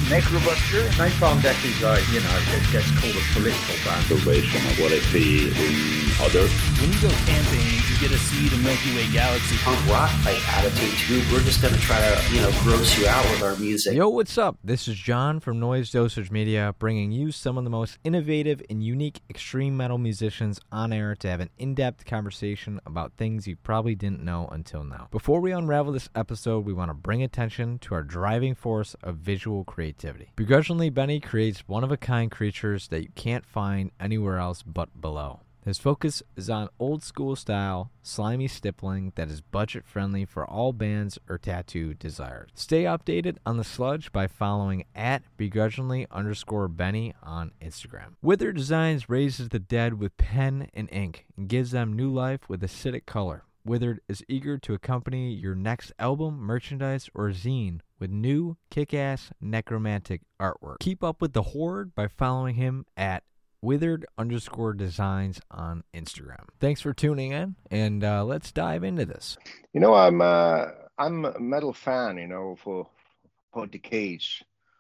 Necrobuster. Napalm Death is it gets called a political band. Salvation of what I see in others. When you go camping, you get to see the Milky Way galaxy. Punk rock type attitude too. We're just going to try to, gross you out with our music. Yo, what's up? This is John from Noise Dosage Media, bringing you some of the most innovative and unique extreme metal musicians on air to have an in-depth conversation about things you probably didn't know until now. Before we unravel this episode, we want to bring attention to our driving force of visual creativity. Begrudgingly Benny creates one-of-a-kind creatures that you can't find anywhere else but below. His focus is on old-school style, slimy stippling that is budget-friendly for all bands or tattoo desires. Stay updated on the sludge by following at begrudgingly_Benny on Instagram. Withered Designs raises the dead with pen and ink and gives them new life with acidic color. Withered is eager to accompany your next album, merchandise, or zine with new, kick-ass, necromantic artwork. Keep up with the Horde by following him at Withered_Designs on Instagram. Thanks for tuning in, and let's dive into this. I'm a metal fan, for decades.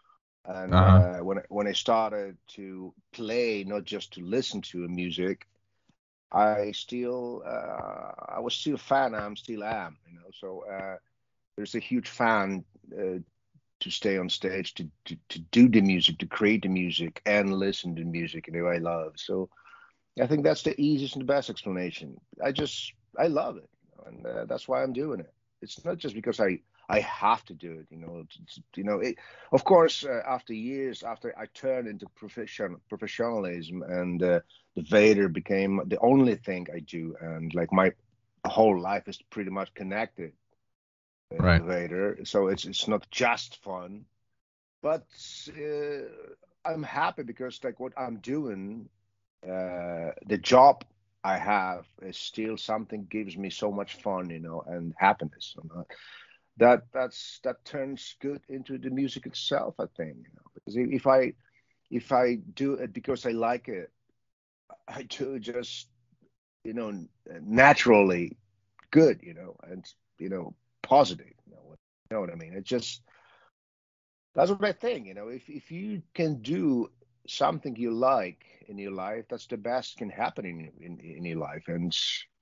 And when I started to play, not just to listen to music, I was still a fan. I still am, So there's a huge fan to stay on stage, to do the music, to create the music, and listen to music, I love. So I think that's the easiest and the best explanation. I love it, and that's why I'm doing it. It's not just because I have to do it, of course, after years, after I turned into professionalism, and the Vader became the only thing I do, and like my whole life is pretty much connected. Right. Vader, so it's not just fun, but I'm happy because like what I'm doing, the job I have is still something gives me so much fun, and happiness. That turns good into the music itself, I think. Because if I do it because I like it, I do just naturally good, and positive, you know what I mean? It just, that's what I think, if you can do something you like in your life, that's the best can happen in your life. And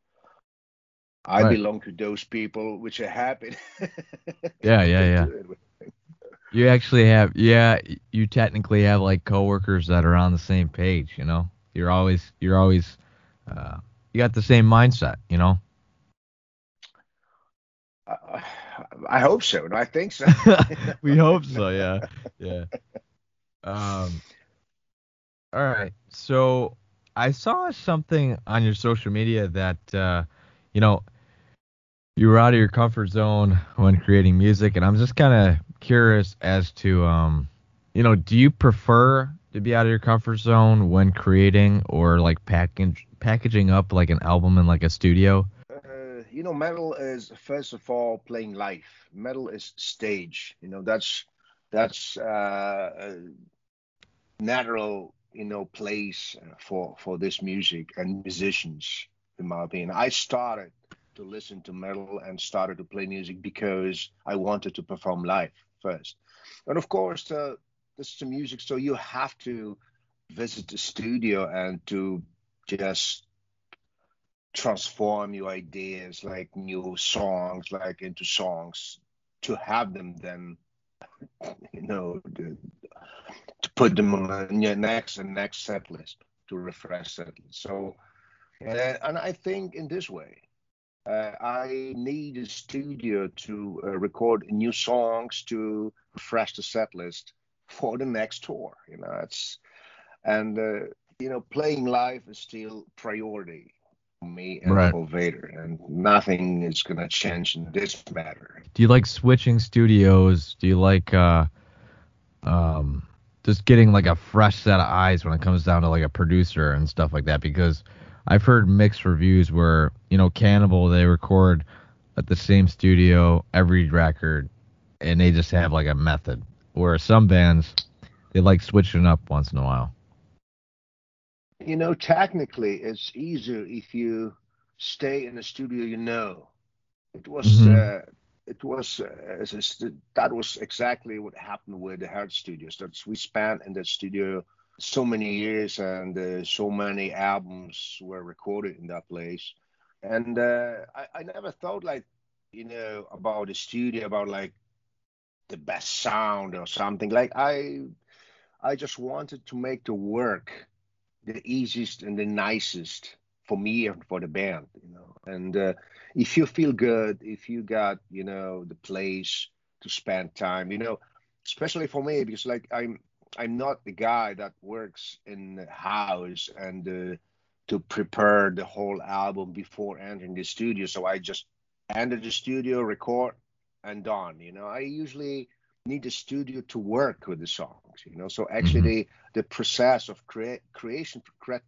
I belong to those people which are happy. Yeah. You actually have, you technically have like coworkers that are on the same page, You're always, you got the same mindset, I hope so. No, I think so. We hope so. Yeah. All right. So I saw something on your social media that you were out of your comfort zone when creating music, and I'm just kind of curious as to do you prefer to be out of your comfort zone when creating, or like packaging up like an album in like a studio? Metal is, first of all, playing live. Metal is stage. That's natural, place for this music and musicians, in my opinion. I started to listen to metal and started to play music because I wanted to perform live first. And of course, this is the music, so you have to visit the studio and to just transform your ideas, like new songs, like into songs, to have them then, to put them on your next set list, to refresh set list. So, and I think in this way, I need a studio to record new songs to refresh the set list for the next tour. Playing live is still priority. Me and for Vader, and nothing is gonna change in this matter. Do you like switching studios? Do you like just getting like a fresh set of eyes when it comes down to like a producer and stuff like that? Because I've heard mixed reviews where Cannibal, they record at the same studio every record, and they just have like a method. Where some bands, they like switching up once in a while. Technically, it's easier if you stay in the studio. It was it was that was exactly what happened with the Heart Studios. That's we spent in the studio so many years, and so many albums were recorded in that place. And I never thought like about the studio, about like the best sound or something. Like I just wanted to make the work the easiest and the nicest for me and for the band, And if you feel good, if you got, the place to spend time, especially for me, because like I'm not the guy that works in the house and to prepare the whole album before entering the studio. So I just enter the studio, record, and done. I usually need the studio to work with the songs. So actually the process of creation,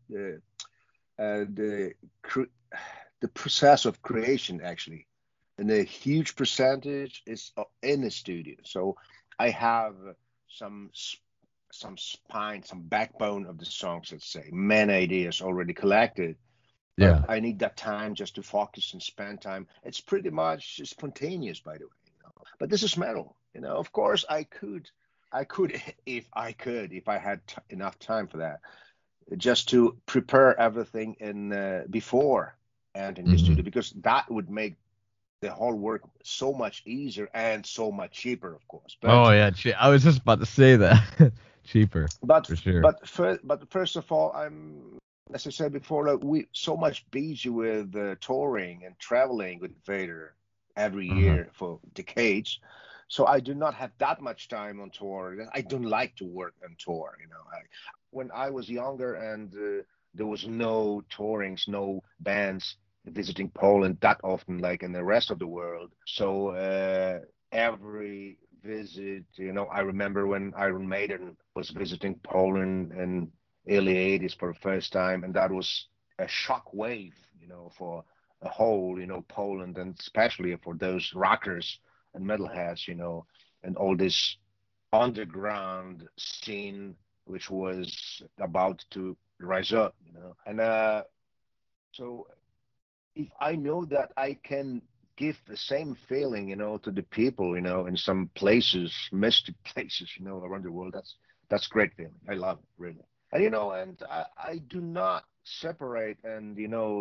the process of creation actually, and a huge percentage is in the studio. So I have some spine, some backbone of the songs, let's say, many ideas already collected. Yeah. But I need that time just to focus and spend time. It's pretty much spontaneous, by the way. But this is metal. Of course, I could, if I had enough time for that, just to prepare everything in before entering the studio, because that would make the whole work so much easier and so much cheaper, of course. But, I was just about to say that. Cheaper, but for sure. But first of all, as I said before, like, we so much busy with touring and traveling with Vader every year for decades. So I do not have that much time on tour. I don't like to work on tour. When I was younger and there was no tourings, no bands visiting Poland that often, like in the rest of the world. So every visit, I remember when Iron Maiden was visiting Poland in early 80s for the first time, and that was a shock wave, for the whole, Poland, and especially for those rockers and metalheads, and all this underground scene which was about to rise up, And so if I know that I can give the same feeling, to the people, in some places, mystic places, around the world, that's great feeling. I love it, really. And, and I do not separate and,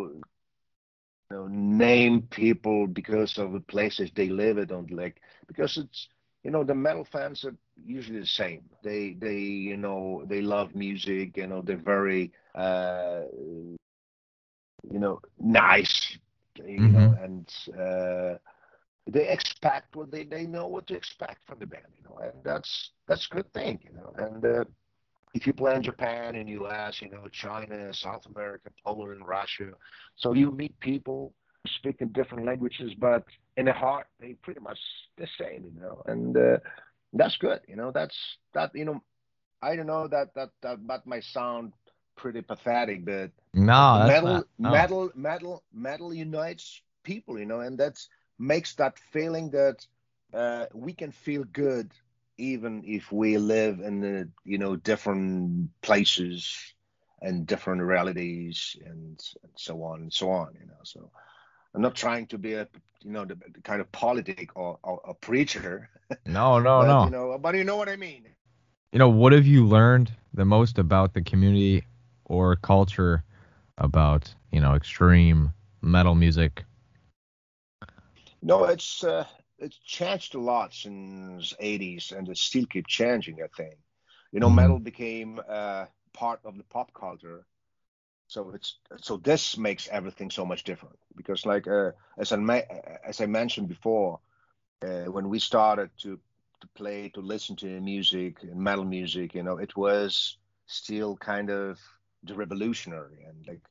name people because of the places they live or don't like, because it's, the metal fans are usually the same. They they love music, they're very nice, and they expect what they know what to expect from the band, and that's a good thing, and if you play in Japan and US, China, South America, Poland, Russia, so you meet people speaking different languages, but in the heart they pretty much the same, and that's good, that's that, I don't know that might sound pretty pathetic, but no, that's metal not. No. metal unites people, and that's makes that feeling that we can feel good even if we live in different places and different realities and so on and so on. So I'm not trying to be the kind of politic or a preacher. No. But you know what I mean. What have you learned the most about the community or culture about extreme metal music? No, it's changed a lot since '80s, and it still keeps changing, I think. Metal became part of the pop culture, so this makes everything so much different, because like as I mentioned before, when we started to listen to music and metal music, it was still kind of the revolutionary, and like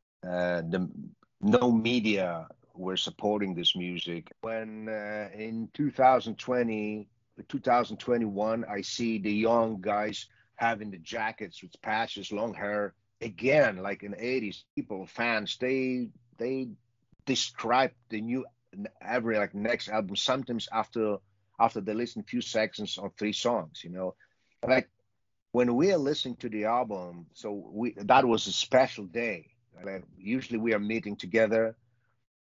no media were supporting this music. When in 2020, 2021, I see the young guys having the jackets with patches, long hair again, like in the 80s. Fans, they describe the new every like next album sometimes after they listen a few seconds or 3 songs. Like when we are listening to the album, so that was a special day. Like, usually we are meeting together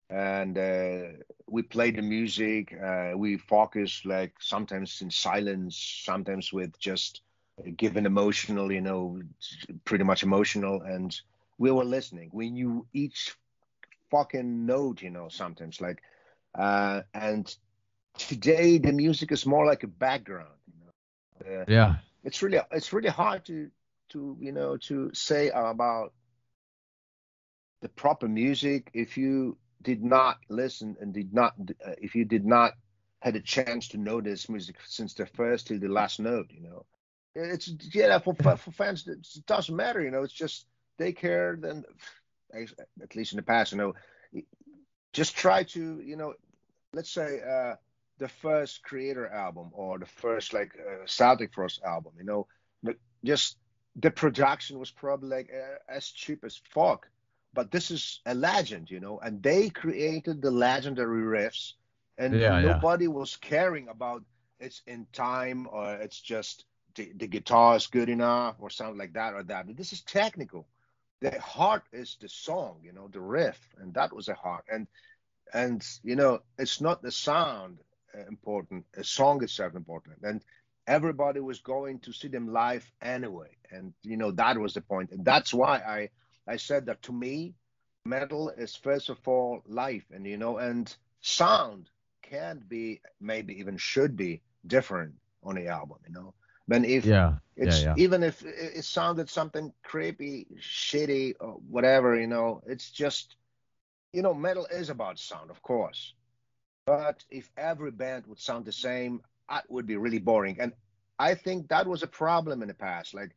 and we play the music. We focus, like, sometimes in silence, sometimes with just given emotional, pretty much emotional, and we were listening. We knew each fucking note, sometimes, like, and today the music is more like a background. Yeah. It's really hard to to say about the proper music if you did not listen and if you did not had a chance to know this music since the first till the last note. It's, yeah, for fans it doesn't matter. It's just they care. Then, at least in the past, just try to, let's say, the first Creator album or the first, like, Celtic Frost album, just the production was probably, like, as cheap as fuck. But this is a legend, and they created the legendary riffs, and nobody was caring about it's in time or it's just the guitar is good enough or something like that or that. But this is technical. The heart is the song, the riff, and that was a heart. And it's not the sound important. A song itself important, and everybody was going to see them live anyway. And that was the point, and that's why I said that to me, metal is first of all life, and sound can be, maybe even should be, different on the album, Then if even if it sounded something creepy, shitty, or whatever, it's just, metal is about sound, of course. But if every band would sound the same, it would be really boring. And I think that was a problem in the past. Like,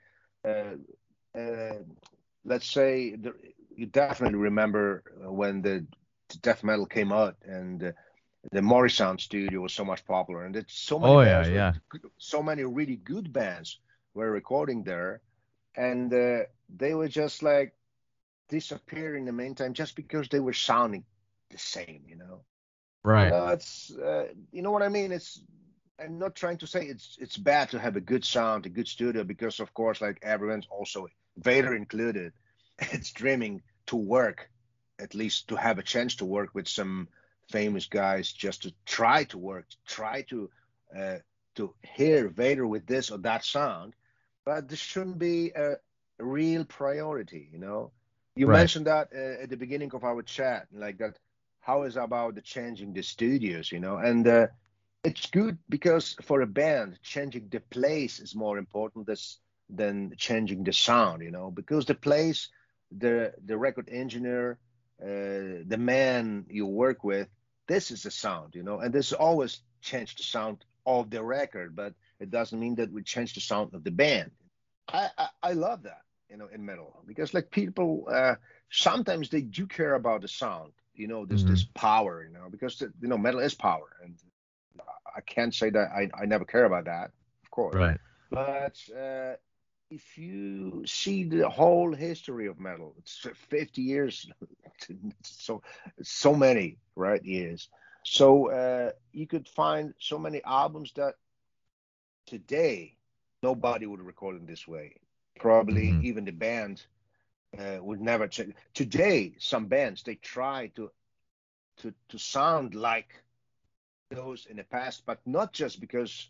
let's say, you definitely remember when the death metal came out, and the Morrisound studio was so much popular, and it's so many so many really good bands were recording there, and they were just, like, disappear in the meantime just because they were sounding the same, Right. It's you know what I mean. I'm not trying to say it's bad to have a good sound, a good studio, because of course, like, everyone's, also Vader included, it's dreaming to work, at least to have a chance to work with some famous guys, just to try to hear Vader with this or that sound. But this shouldn't be a real priority. You mentioned that at the beginning of our chat, like that. How is about the changing the studios, and it's good because for a band, changing the place is more important than changing the sound, because the place, the record engineer, the man you work with, this is the sound, and this always change the sound of the record, but it doesn't mean that we change the sound of the band. I love that, in metal, because, like, people sometimes they do care about the sound, this power, because metal is power, and I can't say that I never care about that, of course. Right. But if you see the whole history of metal, it's 50 years, so many, right, years. So you could find so many albums that today nobody would record in this way. Probably even the band would never change. Today, some bands, they try to sound like those in the past, but not just because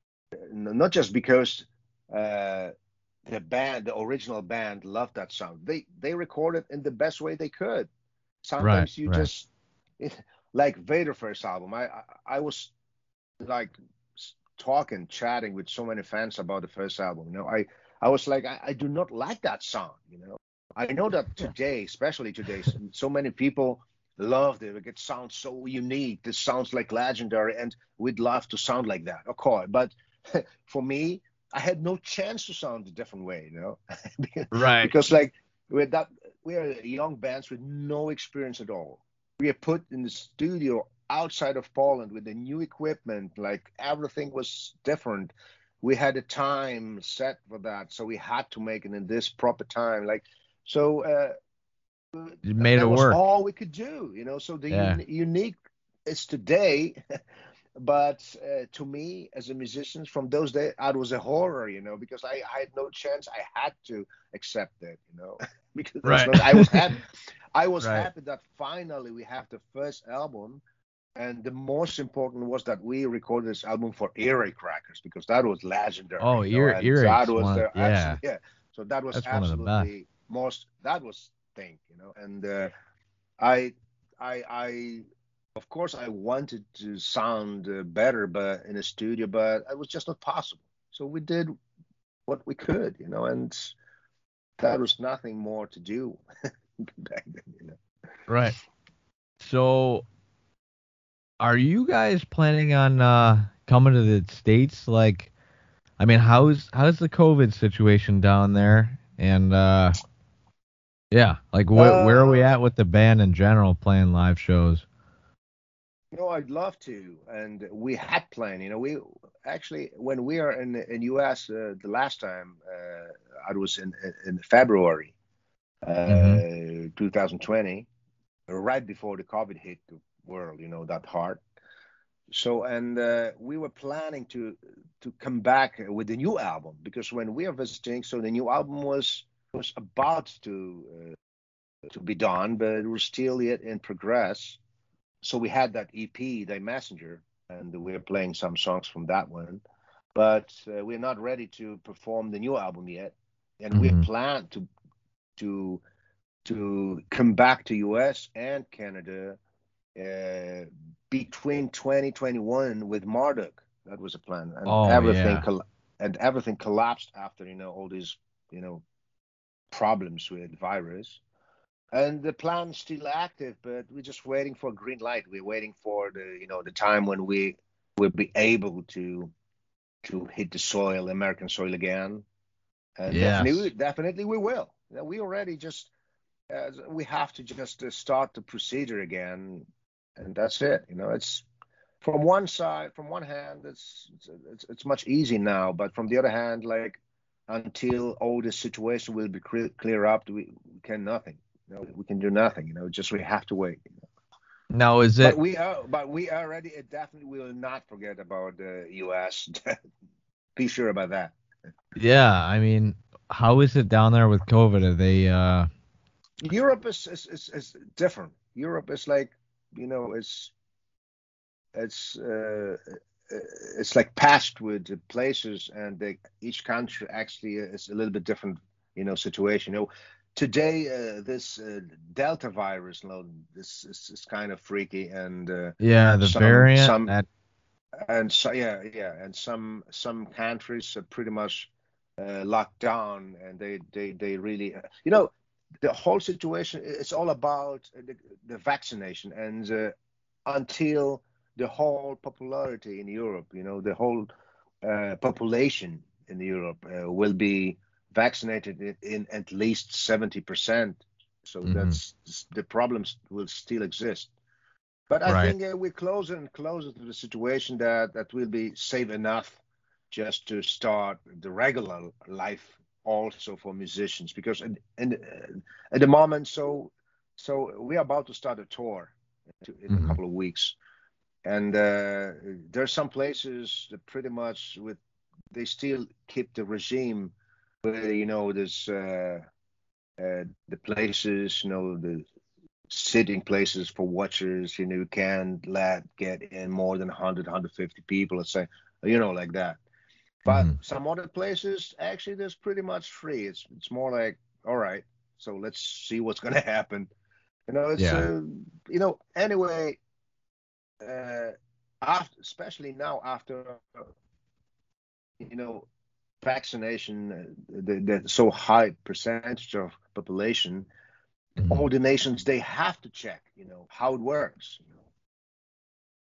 the original band loved that sound. They recorded in the best way they could. Sometimes just like Vader first album. I was, like, chatting with so many fans about the first album. I was like, I do not like that sound. I know that today, especially today, so many people loved it. It sounds so unique. This sounds like legendary, and we'd love to sound like that. Okay, but for me, I had no chance to sound a different way, Right. Because, like, we are young bands with no experience at all. We are put in the studio outside of Poland with the new equipment. Like, everything was different. We had a time set for that, so we had to make it in this proper time. Like, so you made that it was work. all we could do, So the unique is today. But to me, as a musician from those days, it was a horror, because I had no chance. I had to accept it, because Right. I was happy. I was Right. happy that finally we have the first album, and the most important was that we recorded this album for Earache Crackers because that was legendary. Oh, and Earache's that was one. absolutely, yeah. So that was That's one of the best. absolutely that was thing, and I of course I wanted to sound better, but in a studio, but it was just not possible. So we did what we could, and that was nothing more to do back then. Right. So, are you guys planning on coming to the States? Like, I mean, how's the COVID situation down there? And yeah, like where are we at with the band in general playing live shows? I'd love to, and we had planned. We actually, when we are in US the last time, I was in February 2020, right before the COVID hit the world, that hard. So, and we were planning to come back with the new album, because when we are visiting, so the new album was about to be done, but it was still yet in progress. So we had that EP, The Messenger, and we're playing some songs from that one, but we're not ready to perform the new album yet, and we plan to come back to US and Canada between 2021 with Marduk. That was a plan, and everything collapsed after all these problems with virus. And the plan's still active, but we're just waiting for green light. We're waiting for the time when we will be able to hit the American soil again. And definitely we will. We already we have to just start the procedure again, and that's it. It's from one hand, it's much easier now, but from the other hand, like until all the situation will be clear up, we can nothing. We can do nothing. Just we have to wait. Now, is it? But we already definitely will not forget about the U.S. Be sure about that. Yeah, I mean, how is it down there with COVID? Are they? Europe is different. Europe is like, it's like patched with places, and each country actually is a little bit different, situation. Today, this Delta virus, this is kind of freaky, and the variant. And some countries are pretty much locked down, and they really, the whole situation. It's all about the vaccination, and until the whole popularity in Europe, the whole population in Europe will be vaccinated in at least 70%. So that's the problems will still exist. But I think we're closer and closer to the situation that will be safe enough just to start the regular life also for musicians. Because at the moment, so we're about to start a tour in a couple of weeks. And there's some places that pretty much they still keep the regime where, there's the places, the sitting places for watchers, you can't get in more than 100, 150 people, let's say, like that. But some other places, actually, there's pretty much free. It's more like, all right, so let's see what's going to happen. Anyway, especially now after, vaccination, the so high percentage of population, all the nations, they have to check, how it works.